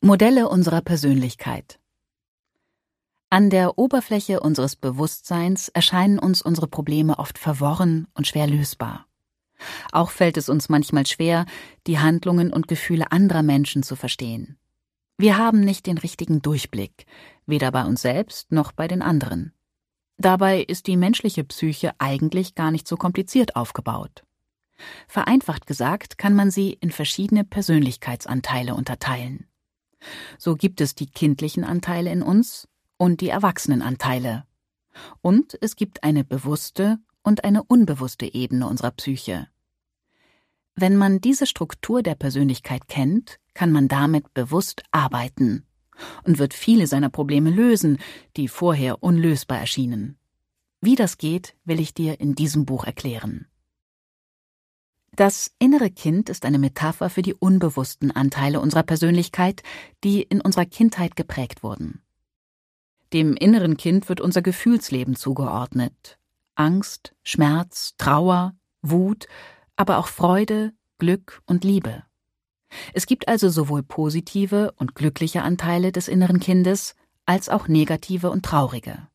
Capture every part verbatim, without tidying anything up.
Modelle unserer Persönlichkeit. An der Oberfläche unseres Bewusstseins erscheinen uns unsere Probleme oft verworren und schwer lösbar. Auch fällt es uns manchmal schwer, die Handlungen und Gefühle anderer Menschen zu verstehen. Wir haben nicht den richtigen Durchblick, weder bei uns selbst noch bei den anderen. Dabei ist die menschliche Psyche eigentlich gar nicht so kompliziert aufgebaut. Vereinfacht gesagt kann man sie in verschiedene Persönlichkeitsanteile unterteilen. So gibt es die kindlichen Anteile in uns und die Erwachsenenanteile. Und es gibt eine bewusste und eine unbewusste Ebene unserer Psyche. Wenn man diese Struktur der Persönlichkeit kennt, kann man damit bewusst arbeiten und wird viele seiner Probleme lösen, die vorher unlösbar erschienen. Wie das geht, will ich dir in diesem Buch erklären. Das innere Kind ist eine Metapher für die unbewussten Anteile unserer Persönlichkeit, die in unserer Kindheit geprägt wurden. Dem inneren Kind wird unser Gefühlsleben zugeordnet. Angst, Schmerz, Trauer, Wut, aber auch Freude, Glück und Liebe. Es gibt also sowohl positive und glückliche Anteile des inneren Kindes, als auch negative und traurige.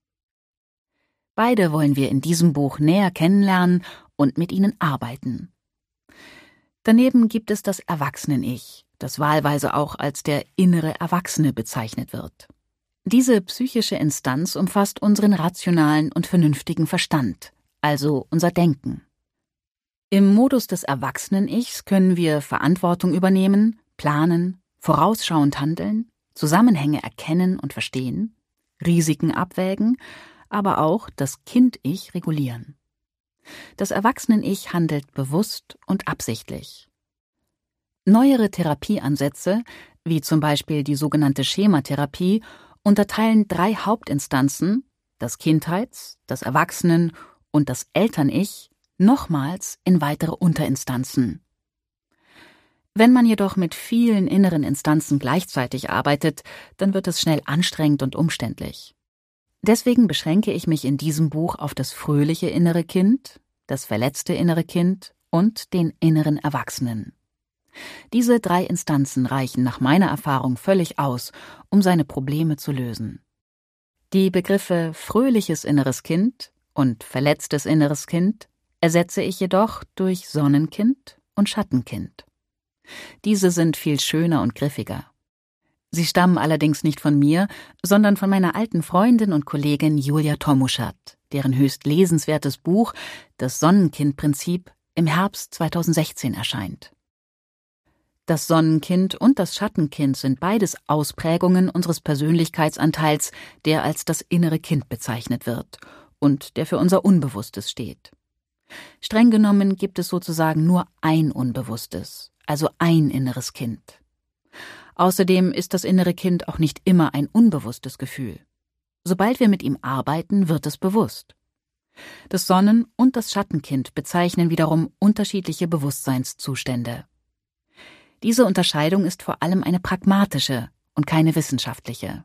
Beide wollen wir in diesem Buch näher kennenlernen und mit ihnen arbeiten. Daneben gibt es das Erwachsenen-Ich, das wahlweise auch als der innere Erwachsene bezeichnet wird. Diese psychische Instanz umfasst unseren rationalen und vernünftigen Verstand, also unser Denken. Im Modus des Erwachsenen-Ichs können wir Verantwortung übernehmen, planen, vorausschauend handeln, Zusammenhänge erkennen und verstehen, Risiken abwägen, aber auch das Kind-Ich regulieren. Das Erwachsenen-Ich handelt bewusst und absichtlich. Neuere Therapieansätze, wie zum Beispiel die sogenannte Schematherapie, unterteilen drei Hauptinstanzen, das Kindheits-, das Erwachsenen- und das Eltern-Ich, nochmals in weitere Unterinstanzen. Wenn man jedoch mit vielen inneren Instanzen gleichzeitig arbeitet, dann wird es schnell anstrengend und umständlich. Deswegen beschränke ich mich in diesem Buch auf das fröhliche innere Kind, das verletzte innere Kind und den inneren Erwachsenen. Diese drei Instanzen reichen nach meiner Erfahrung völlig aus, um seine Probleme zu lösen. Die Begriffe fröhliches inneres Kind und verletztes inneres Kind ersetze ich jedoch durch Sonnenkind und Schattenkind. Diese sind viel schöner und griffiger. Sie stammen allerdings nicht von mir, sondern von meiner alten Freundin und Kollegin Julia Tomuschat, deren höchst lesenswertes Buch »Das Sonnenkind-Prinzip« im Herbst zweitausendsechzehn erscheint. Das Sonnenkind und das Schattenkind sind beides Ausprägungen unseres Persönlichkeitsanteils, der als das innere Kind bezeichnet wird und der für unser Unbewusstes steht. Streng genommen gibt es sozusagen nur ein Unbewusstes, also ein inneres Kind. Außerdem ist das innere Kind auch nicht immer ein unbewusstes Gefühl. Sobald wir mit ihm arbeiten, wird es bewusst. Das Sonnen- und das Schattenkind bezeichnen wiederum unterschiedliche Bewusstseinszustände. Diese Unterscheidung ist vor allem eine pragmatische und keine wissenschaftliche.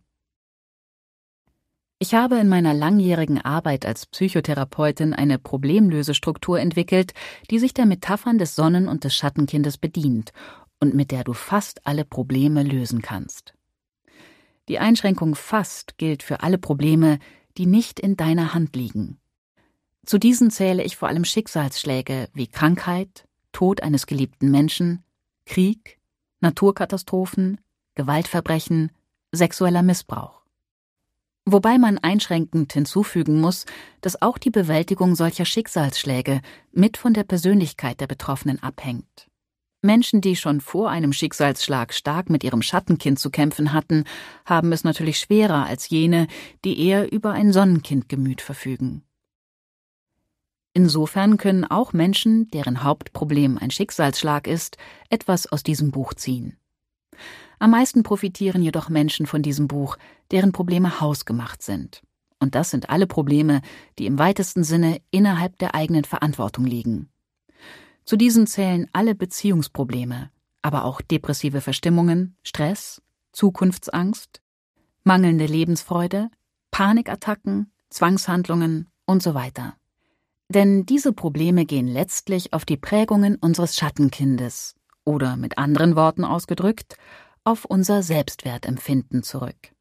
Ich habe in meiner langjährigen Arbeit als Psychotherapeutin eine Problemlösestruktur entwickelt, die sich der Metaphern des Sonnen- und des Schattenkindes bedient und mit der du fast alle Probleme lösen kannst. Die Einschränkung fast gilt für alle Probleme, die nicht in deiner Hand liegen. Zu diesen zähle ich vor allem Schicksalsschläge wie Krankheit, Tod eines geliebten Menschen, Krieg, Naturkatastrophen, Gewaltverbrechen, sexueller Missbrauch. Wobei man einschränkend hinzufügen muss, dass auch die Bewältigung solcher Schicksalsschläge mit von der Persönlichkeit der Betroffenen abhängt. Menschen, die schon vor einem Schicksalsschlag stark mit ihrem Schattenkind zu kämpfen hatten, haben es natürlich schwerer als jene, die eher über ein Sonnenkindgemüt verfügen. Insofern können auch Menschen, deren Hauptproblem ein Schicksalsschlag ist, etwas aus diesem Buch ziehen. Am meisten profitieren jedoch Menschen von diesem Buch, deren Probleme hausgemacht sind. Und das sind alle Probleme, die im weitesten Sinne innerhalb der eigenen Verantwortung liegen. Zu diesen zählen alle Beziehungsprobleme, aber auch depressive Verstimmungen, Stress, Zukunftsangst, mangelnde Lebensfreude, Panikattacken, Zwangshandlungen und so weiter. Denn diese Probleme gehen letztlich auf die Prägungen unseres Schattenkindes oder mit anderen Worten ausgedrückt, auf unser Selbstwertempfinden zurück.